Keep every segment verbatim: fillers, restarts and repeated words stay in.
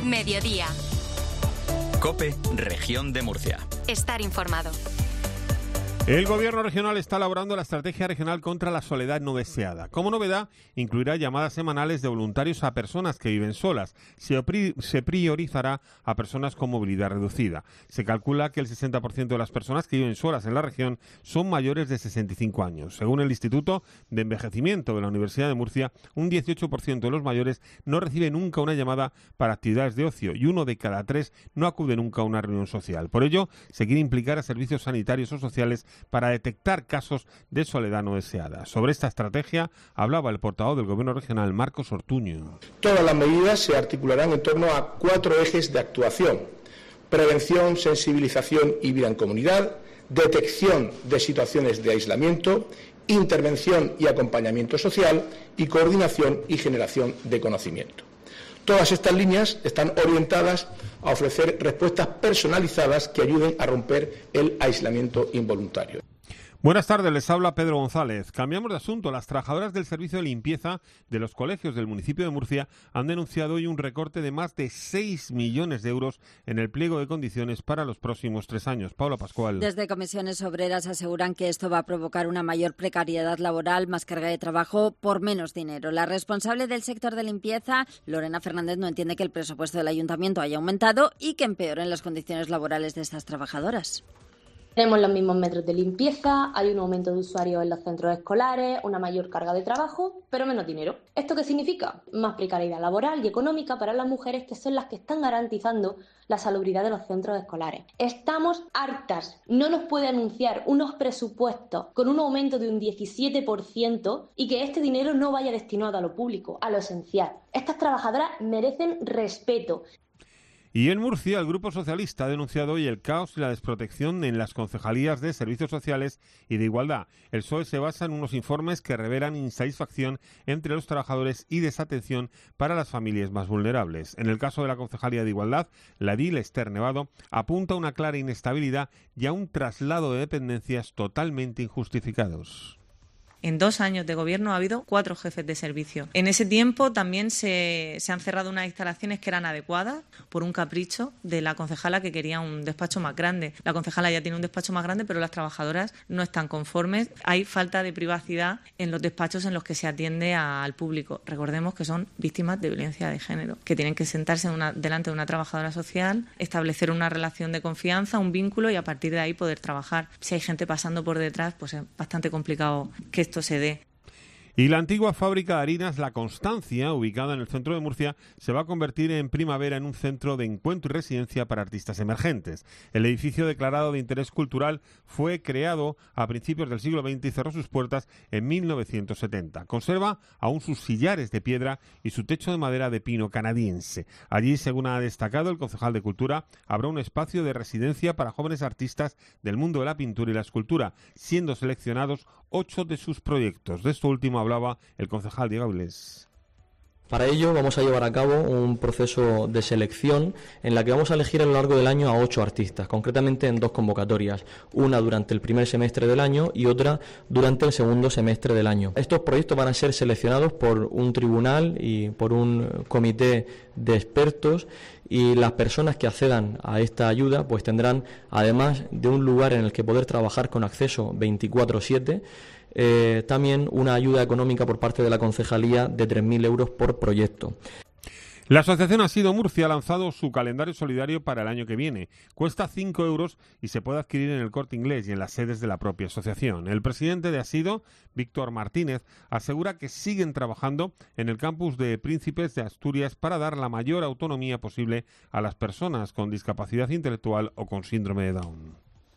Mediodía. COPE, Región de Murcia. Estar informado. El Gobierno regional está elaborando la estrategia regional contra la soledad no deseada. Como novedad, incluirá llamadas semanales de voluntarios a personas que viven solas. Se, pri- se priorizará a personas con movilidad reducida. Se calcula que el sesenta por ciento de las personas que viven solas en la región son mayores de sesenta y cinco años. Según el Instituto de Envejecimiento de la Universidad de Murcia, un dieciocho por ciento de los mayores no recibe nunca una llamada para actividades de ocio y uno de cada tres no acude nunca a una reunión social. Por ello, se quiere implicar a servicios sanitarios o sociales para detectar casos de soledad no deseada. Sobre esta estrategia hablaba el portavoz del Gobierno regional, Marcos Ortuño. Todas las medidas se articularán en torno a cuatro ejes de actuación: prevención, sensibilización y vida en comunidad, detección de situaciones de aislamiento, intervención y acompañamiento social y coordinación y generación de conocimiento. Todas estas líneas están orientadas a ofrecer respuestas personalizadas que ayuden a romper el aislamiento involuntario. Buenas tardes, les habla Pedro González. Cambiamos de asunto. Las trabajadoras del servicio de limpieza de los colegios del municipio de Murcia han denunciado hoy un recorte de más de seis millones de euros en el pliego de condiciones para los próximos tres años. Paula Pascual. Desde Comisiones Obreras aseguran que esto va a provocar una mayor precariedad laboral, más carga de trabajo por menos dinero. La responsable del sector de limpieza, Lorena Fernández, no entiende que el presupuesto del ayuntamiento haya aumentado y que empeoren las condiciones laborales de estas trabajadoras. Tenemos los mismos metros de limpieza, hay un aumento de usuarios en los centros escolares, una mayor carga de trabajo, pero menos dinero. ¿Esto qué significa? Más precariedad laboral y económica para las mujeres, que son las que están garantizando la salubridad de los centros escolares. Estamos hartas. No nos puede anunciar unos presupuestos con un aumento de un diecisiete por ciento y que este dinero no vaya destinado a lo público, a lo esencial. Estas trabajadoras merecen respeto. Y en Murcia, el Grupo Socialista ha denunciado hoy el caos y la desprotección en las concejalías de Servicios Sociales y de Igualdad. El P S O E se basa en unos informes que revelan insatisfacción entre los trabajadores y desatención para las familias más vulnerables. En el caso de la Concejalía de Igualdad, la edil Esther Nevado apunta a una clara inestabilidad y a un traslado de dependencias totalmente injustificados. En dos años de gobierno ha habido cuatro jefes de servicio. En ese tiempo también se, se han cerrado unas instalaciones que eran adecuadas por un capricho de la concejala, que quería un despacho más grande. La concejala ya tiene un despacho más grande, pero las trabajadoras no están conformes. Hay falta de privacidad en los despachos en los que se atiende a, al público. Recordemos que son víctimas de violencia de género, que tienen que sentarse en una, delante de una trabajadora social, establecer una relación de confianza, un vínculo, y a partir de ahí poder trabajar. Si hay gente pasando por detrás, pues es bastante complicado que esto se dé. Y la antigua fábrica de harinas La Constancia, ubicada en el centro de Murcia, se va a convertir en primavera en un centro de encuentro y residencia para artistas emergentes. El edificio declarado de interés cultural fue creado a principios del siglo veinte y cerró sus puertas en mil novecientos setenta. Conserva aún sus sillares de piedra y su techo de madera de pino canadiense. Allí, según ha destacado el concejal de Cultura, habrá un espacio de residencia para jóvenes artistas del mundo de la pintura y la escultura, siendo seleccionados ocho de sus proyectos. De esto último hablaba el concejal Diego Avilés. Para ello vamos a llevar a cabo un proceso de selección en la que vamos a elegir a lo largo del año a ocho artistas, concretamente en dos convocatorias, una durante el primer semestre del año y otra durante el segundo semestre del año. Estos proyectos van a ser seleccionados por un tribunal y por un comité de expertos, y las personas que accedan a esta ayuda pues tendrán, además de un lugar en el que poder trabajar con acceso veinticuatro siete, Eh, también una ayuda económica por parte de la concejalía de tres mil euros por proyecto. La Asociación Asido Murcia ha lanzado su calendario solidario para el año que viene. Cuesta cinco euros y se puede adquirir en el Corte Inglés y en las sedes de la propia asociación. El presidente de Asido, Víctor Martínez, asegura que siguen trabajando en el campus de Príncipes de Asturias para dar la mayor autonomía posible a las personas con discapacidad intelectual o con síndrome de Down.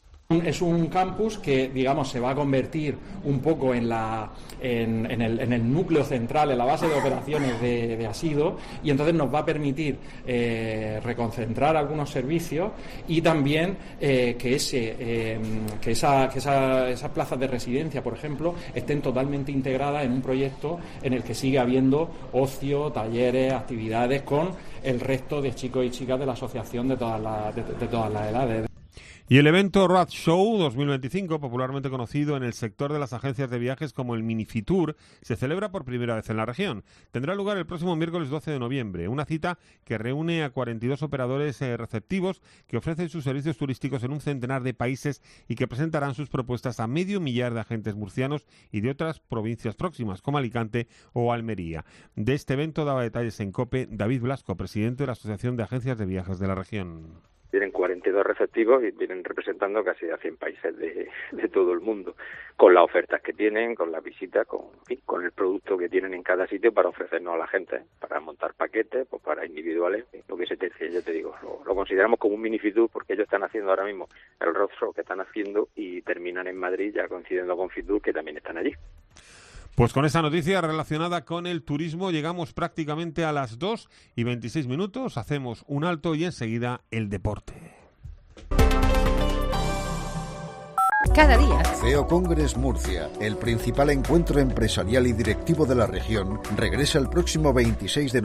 Es un campus que, digamos, se va a convertir un poco en, la, en, en, el, en el núcleo central, en la base de operaciones de, de Asido, y entonces nos va a permitir eh, reconcentrar algunos servicios y también eh, que, ese, eh, que, esa, que esa, esas plazas de residencia, por ejemplo, estén totalmente integradas en un proyecto en el que sigue habiendo ocio, talleres, actividades con el resto de chicos y chicas de la asociación de todas las, de, de todas las edades. Y el evento Road Show dos mil veinticinco, popularmente conocido en el sector de las agencias de viajes como el Minifitur, se celebra por primera vez en la región. Tendrá lugar el próximo miércoles doce de noviembre, una cita que reúne a cuarenta y dos operadores eh, receptivos que ofrecen sus servicios turísticos en un centenar de países y que presentarán sus propuestas a medio millar de agentes murcianos y de otras provincias próximas, como Alicante o Almería. De este evento daba detalles en COPE David Blasco, presidente de la Asociación de Agencias de Viajes de la región. Vienen cuarenta y dos receptivos y vienen representando casi a cien países de, de todo el mundo, con las ofertas que tienen, con las visitas, con, con el producto que tienen en cada sitio para ofrecernos a la gente, para montar paquetes, pues para individuales, lo que se te decía, yo te digo, lo, lo consideramos como un mini-Fitur porque ellos están haciendo ahora mismo el road show que están haciendo y terminan en Madrid ya coincidiendo con Fitur que también están allí. Pues con esa noticia relacionada con el turismo llegamos prácticamente a las dos y veintiséis minutos, hacemos un alto y enseguida el deporte. Cada día. C E O Congress Murcia, el principal encuentro empresarial y directivo de la región, regresa el próximo veintiséis de